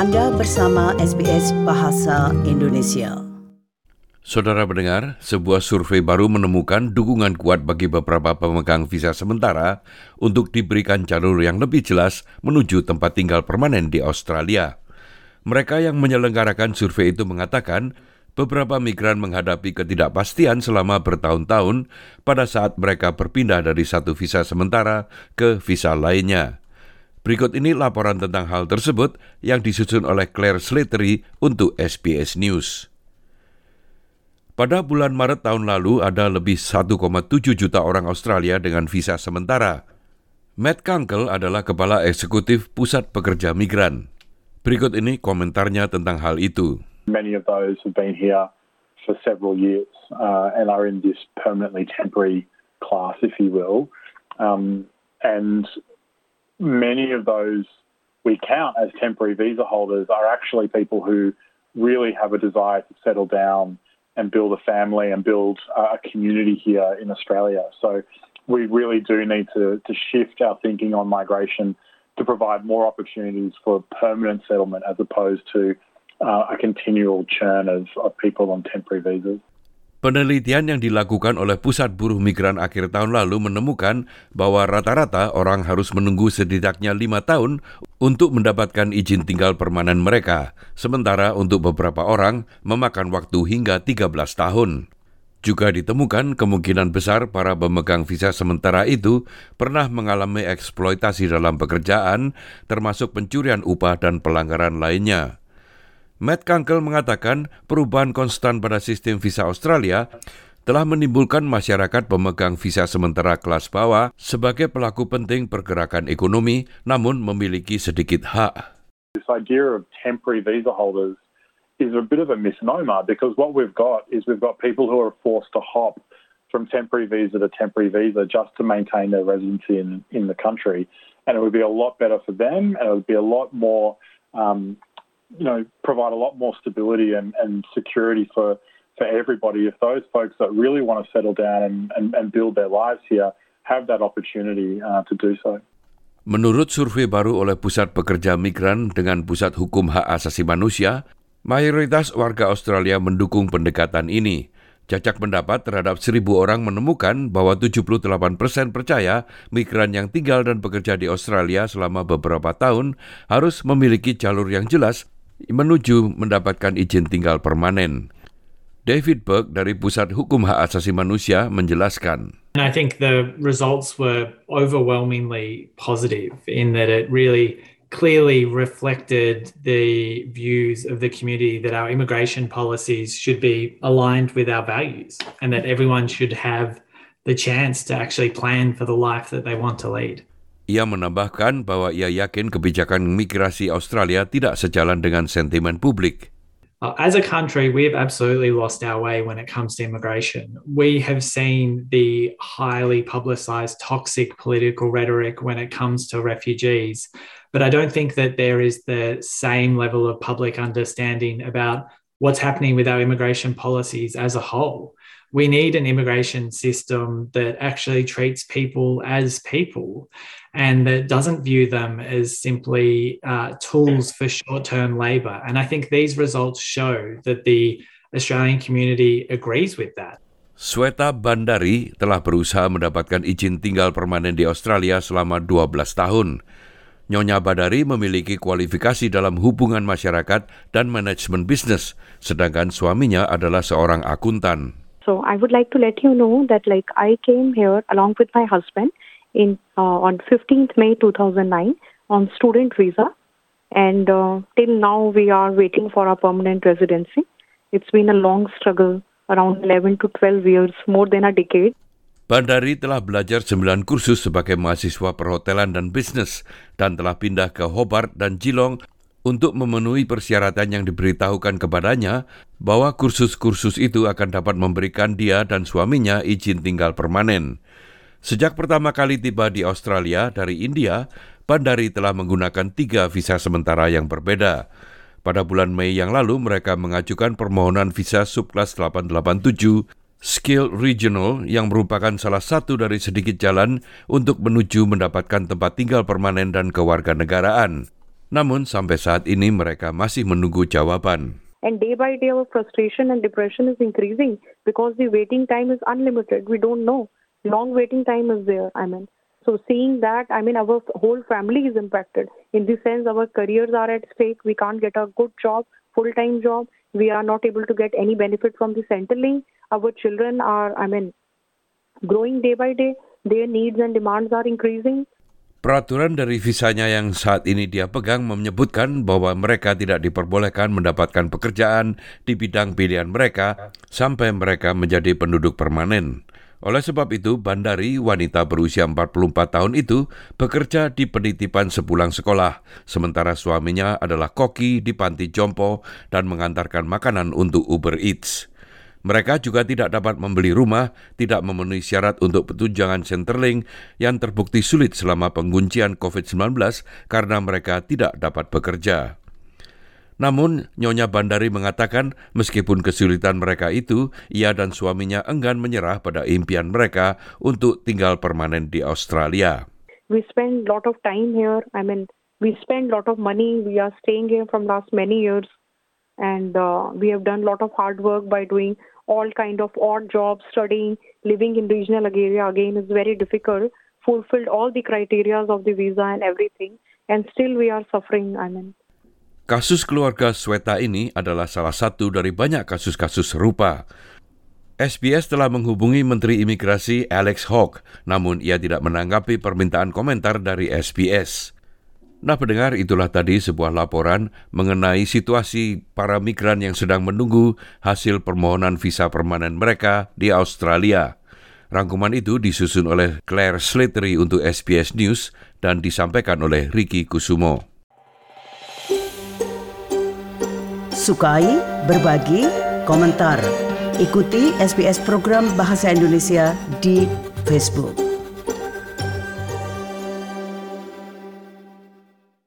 Anda bersama SBS Bahasa Indonesia. Saudara pendengar, sebuah survei baru menemukan dukungan kuat bagi beberapa pemegang visa sementara untuk diberikan jalur yang lebih jelas menuju tempat tinggal permanen di Australia. Mereka yang menyelenggarakan survei itu mengatakan beberapa migran menghadapi ketidakpastian selama bertahun-tahun pada saat mereka berpindah dari satu visa sementara ke visa lainnya. Berikut ini laporan tentang hal tersebut yang disusun oleh Claire Slattery untuk SBS News. Pada bulan Maret tahun lalu ada lebih 1,7 juta orang Australia dengan visa sementara. Matt Kunkel adalah Kepala Eksekutif Pusat Pekerja Migran. Berikut ini komentarnya tentang hal itu. Many of those have been here for several years and are in this permanently temporary class, if you will. And many of those we count as temporary visa holders are actually people who really have a desire to settle down and build a family and build a community here in Australia. So we really do need to shift our thinking on migration to provide more opportunities for permanent settlement as opposed to a continual churn of people on temporary visas. Penelitian yang dilakukan oleh Pusat Buruh Migran akhir tahun lalu menemukan bahwa rata-rata orang harus menunggu setidaknya 5 tahun untuk mendapatkan izin tinggal permanen mereka, sementara untuk beberapa orang memakan waktu hingga 13 tahun. Juga ditemukan kemungkinan besar para pemegang visa sementara itu pernah mengalami eksploitasi dalam pekerjaan, termasuk pencurian upah dan pelanggaran lainnya. Matt Kunkel mengatakan perubahan konstan pada sistem visa Australia telah menimbulkan masyarakat pemegang visa sementara kelas bawah sebagai pelaku penting pergerakan ekonomi namun memiliki sedikit hak. This idea of temporary visa holders is a bit of a misnomer because what we've got people who are forced to hop from temporary visa to temporary visa just to maintain their residency in the country, and it would be a lot better for them and it would be a lot more provide a lot more stability and security for everybody if those folks that really want to settle down and build their lives here have that opportunity to do so. Menurut survei baru oleh Pusat Pekerja Migran dengan Pusat Hukum Hak Asasi Manusia, mayoritas warga Australia mendukung pendekatan ini. Jajak pendapat terhadap 1.000 orang menemukan bahwa 78% percaya migran yang tinggal dan bekerja di Australia selama beberapa tahun harus memiliki jalur yang jelas menuju mendapatkan izin tinggal permanen. David Burke dari Pusat Hukum Hak Asasi Manusia menjelaskan. And I think the results were overwhelmingly positive in that it really clearly reflected the views of the community that our immigration policies should be aligned with our values and that everyone should have the chance to actually plan for the life that they want to lead. Ia menambahkan bahwa ia yakin kebijakan migrasi Australia tidak sejalan dengan sentimen publik. As a country, we have absolutely lost our way when it comes to immigration. We have seen the highly publicised toxic political rhetoric when it comes to refugees, but I don't think that there is the same level of public understanding about what's happening with our immigration policies as a whole. We need an immigration system that actually treats people as people and that doesn't view them as simply tools for short-term labour. And I think these results show that the Australian community agrees with that. Sweta Bandari telah berusaha mendapatkan izin tinggal permanen di Australia selama 12 tahun. Nyonya Badari memiliki kualifikasi dalam hubungan masyarakat dan manajemen bisnis, sedangkan suaminya adalah seorang akuntan. So I would like to let you know that I came here along with my husband on 15th May 2009 on student visa, and till now we are waiting for our permanent residency. It's been a long struggle, around 11 to 12 years, more than a decade. Bandari telah belajar 9 kursus sebagai mahasiswa perhotelan dan bisnis dan telah pindah ke Hobart dan Geelong untuk memenuhi persyaratan yang diberitahukan kepadanya bahwa kursus-kursus itu akan dapat memberikan dia dan suaminya izin tinggal permanen. Sejak pertama kali tiba di Australia dari India, Bandari telah menggunakan 3 visa sementara yang berbeda. Pada bulan Mei yang lalu, mereka mengajukan permohonan visa subklas 887 Skill Regional yang merupakan salah satu dari sedikit jalan untuk menuju mendapatkan tempat tinggal permanen dan kewarganegaraan. Namun sampai saat ini mereka masih menunggu jawaban. And day by day, our frustration and depression is increasing because the waiting time is unlimited. We don't know. Long waiting time is there, So seeing that, our whole family is impacted. In the sense, our careers are at stake. We can't get a good job, full-time job. We are not able to get any benefit from the Centrelink. Our children are, growing day by day. Their needs and demands are increasing. Peraturan dari visanya yang saat ini dia pegang menyebutkan bahwa mereka tidak diperbolehkan mendapatkan pekerjaan di bidang pilihan mereka sampai mereka menjadi penduduk permanen. Oleh sebab itu, Bandari, wanita berusia 44 tahun itu, bekerja di penitipan sepulang sekolah, sementara suaminya adalah koki di panti jompo dan mengantarkan makanan untuk Uber Eats. Mereka juga tidak dapat membeli rumah, tidak memenuhi syarat untuk tunjangan Centrelink yang terbukti sulit selama penguncian COVID-19 karena mereka tidak dapat bekerja. Namun, Nyonya Bandari mengatakan meskipun kesulitan mereka itu, ia dan suaminya enggan menyerah pada impian mereka untuk tinggal permanen di Australia. We spend lot of time here. We spend lot of money. We are staying here from last many years. And we have done lot of hard work by doing all kind of odd jobs, studying, living in regional area again is very difficult, fulfilled all the criteria of the visa and everything. And still we are suffering, Kasus keluarga Sweta ini adalah salah satu dari banyak kasus-kasus serupa. SBS telah menghubungi Menteri Imigrasi Alex Hawke, namun ia tidak menanggapi permintaan komentar dari SBS. Nah, pendengar, itulah tadi sebuah laporan mengenai situasi para migran yang sedang menunggu hasil permohonan visa permanen mereka di Australia. Rangkuman itu disusun oleh Claire Slattery untuk SBS News dan disampaikan oleh Ricky Kusumo. Sukai, berbagi, komentar. Ikuti SBS program Bahasa Indonesia di Facebook.